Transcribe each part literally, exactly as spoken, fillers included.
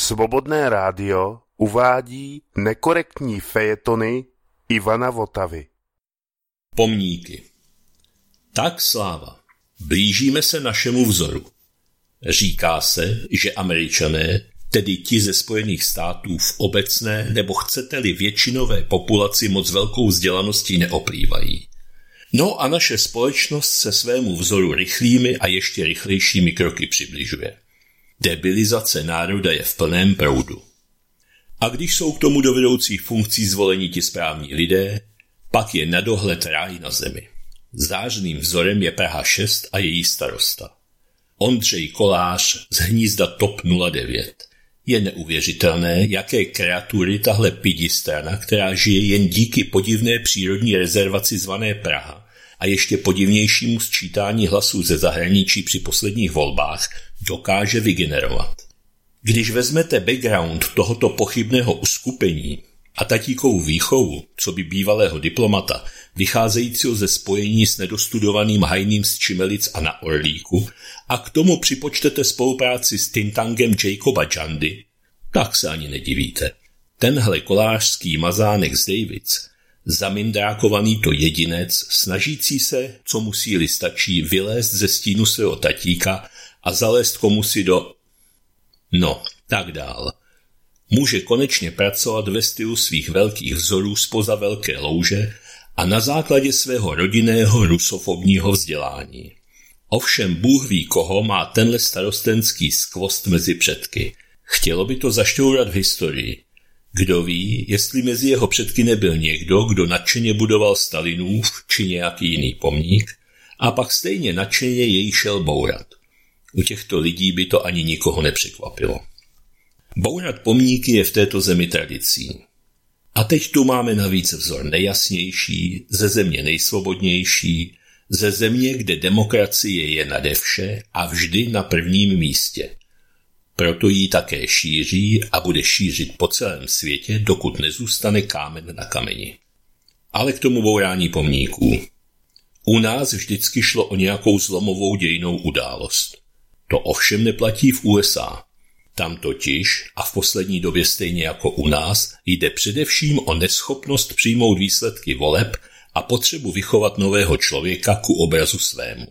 Svobodné rádio uvádí nekorektní fejetony Ivana Votavy. Pomníky. Tak sláva. Blížíme se našemu vzoru. Říká se, že Američané, tedy ti ze Spojených států v obecné nebo chcete-li většinové populaci moc velkou vzdělaností neoplývají. No a naše společnost se svému vzoru rychlými a ještě rychlejšími kroky přibližuje. Debilizace národa je v plném proudu. A když jsou k tomu do vedoucích funkcí zvoleni ti správní lidé, pak je na dohled ráj na zemi. Zářným vzorem je Praha šest a její starosta. Ondřej Kolář z hnízda T O P nula devět. Je neuvěřitelné, jaké kreatury tahle pidistrana, která žije jen díky podivné přírodní rezervaci zvané Praha a ještě podivnějšímu sčítání hlasů ze zahraničí při posledních volbách, dokáže vygenerovat. Když vezmete background tohoto pochybného uskupení a tatíkovou výchovu, co by bývalého diplomata, vycházejícího ze spojení s nedostudovaným Hajným z Čimelic a na Orlíku, a k tomu připočtete spolupráci s Tintangem Jacoba Jandy, tak se ani nedivíte. Tenhle kolářský mazánek z Davids, zamindrákovaný to jedinec, snažící se, co mu síly stačí, vylézt ze stínu svého tatíka a zalézt komusi do... No, tak dál. Může konečně pracovat ve stylu svých velkých vzorů spoza velké louže a na základě svého rodinného rusofobního vzdělání. Ovšem Bůh ví, koho má tenhle starostenský skvost mezi předky. Chtělo by to zašťourat v historii. Kdo ví, jestli mezi jeho předky nebyl někdo, kdo nadšeně budoval Stalinův či nějaký jiný pomník a pak stejně nadšeně jej šel bourat. U těchto lidí by to ani nikoho nepřekvapilo. Bourat pomníky je v této zemi tradicí. A teď tu máme navíc vzor nejjasnější, ze země nejsvobodnější, ze země, kde demokracie je nade vše a vždy na prvním místě. Proto ji také šíří a bude šířit po celém světě, dokud nezůstane kámen na kameni. Ale k tomu bourání pomníků. U nás vždycky šlo o nějakou zlomovou dějinnou událost. To ovšem neplatí v U S A. Tam totiž, a v poslední době stejně jako u nás, jde především o neschopnost přijmout výsledky voleb a potřebu vychovat nového člověka ku obrazu svému.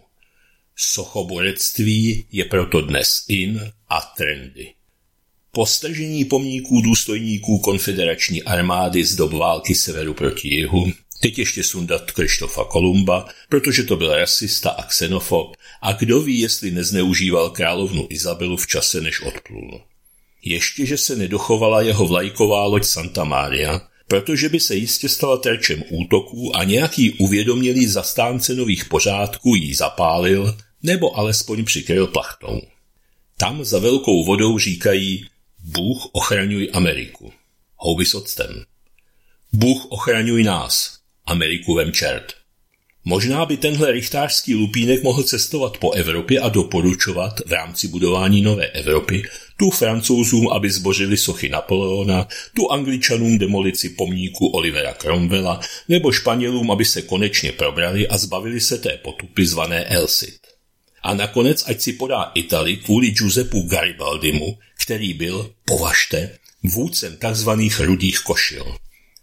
Sochoborectví je proto dnes in a trendy. Po stažení pomníků důstojníků konfederační armády z dob války severu proti jihu, teď ještě sundat Krištofa Kolumba, protože to byl rasista a xenofob a kdo ví, jestli nezneužíval královnu Izabelu v čase, než odplul. Ještě, že se nedochovala jeho vlajková loď Santa Maria, protože by se jistě stala terčem útoků a nějaký uvědomělý zastánce nových pořádků jí zapálil nebo alespoň přikryl plachtou. Tam za velkou vodou říkají Bůh ochraňuj Ameriku. Houby s octem. Bůh ochraňuj nás. Ameriku vem čert. Možná by tenhle rychtářský lupínek mohl cestovat po Evropě a doporučovat v rámci budování nové Evropy tu Francouzům, aby zbořili sochy Napoleona, tu Angličanům demolici pomníku Olivera Cromwella, nebo Španělům, aby se konečně probrali a zbavili se té potupy zvané El Cid. A nakonec ať si podá Itali kvůli Giuseppu Garibaldimu, který byl, považte, vůdcem takzvaných rudých košil.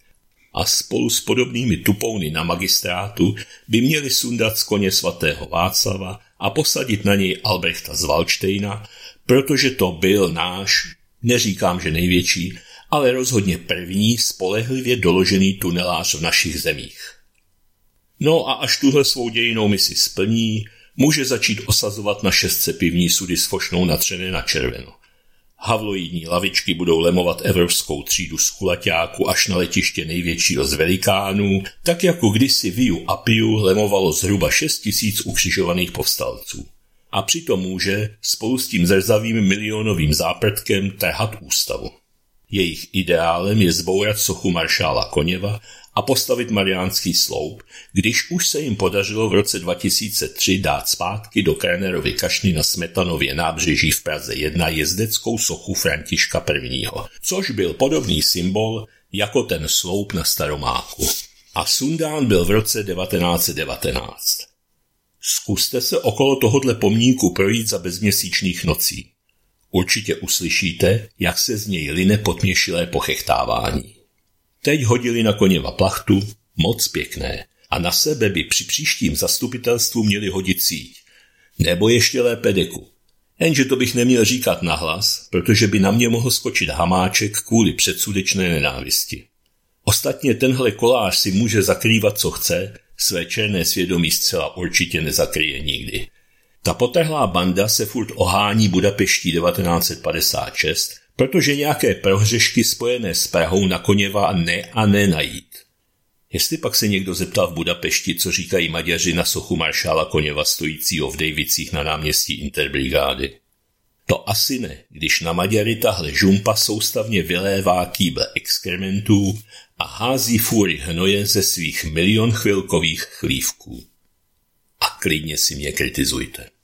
A spolu s podobnými tupouny na magistrátu by měli sundat z koně svatého Václava a posadit na něj Albrechta z Valdštejna, protože to byl náš, neříkám, že největší, ale rozhodně první spolehlivě doložený tunelář v našich zemích. No a až tuhle svou dějinou misi splní, může začít osazovat na šestce pivní sudy s fošnou natřené na červeno. Havloidní lavičky budou lemovat evropskou třídu z kulaťáku až na letiště největšího z velikánů, tak jako kdysi Viu Appiu lemovalo zhruba šest tisíc ukřižovaných povstalců. A přitom může spolu s tím zrzavým milionovým záprdkem trhat ústavu. Jejich ideálem je zbourat sochu maršála Koněva a postavit Mariánský sloup, když už se jim podařilo v roce dva tisíce tři dát zpátky do Kernerovy kašny na Smetanově nábřeží v Praze jedna jezdeckou sochu Františka prvního, což byl podobný symbol jako ten sloup na Staromáku. A sundán byl v roce devatenáct set devatenáct. Zkuste se okolo tohodle pomníku projít za bezměsíčných nocí. Určitě uslyšíte, jak se z něj line potměšilé pochechtávání. Teď hodili na Koněva plachtu, moc pěkné, a na sebe by při příštím zastupitelstvu měli hodit síť. Nebo ještě lépe deku. Jenže to bych neměl říkat nahlas, protože by na mě mohl skočit Hamáček kvůli předsudečné nenávisti. Ostatně tenhle kolář si může zakrývat, co chce, své černé svědomí zcela určitě nezakryje nikdy. Ta potrhlá banda se furt ohání Budapeští devatenáct set padesát šest, protože nějaké prohřešky spojené s Prahou na Koněva ne a ne najít. Jestli pak se někdo zeptal v Budapešti, co říkají Maďaři na sochu maršála Koněva stojícího v Dejvicích na náměstí Interbrigády. To asi ne, když na Maďary tahle žumpa soustavně vylévá kýble exkrementů a hází fůry hnoje ze svých milion chvilkových chlívků. A klidně si mě kritizujte.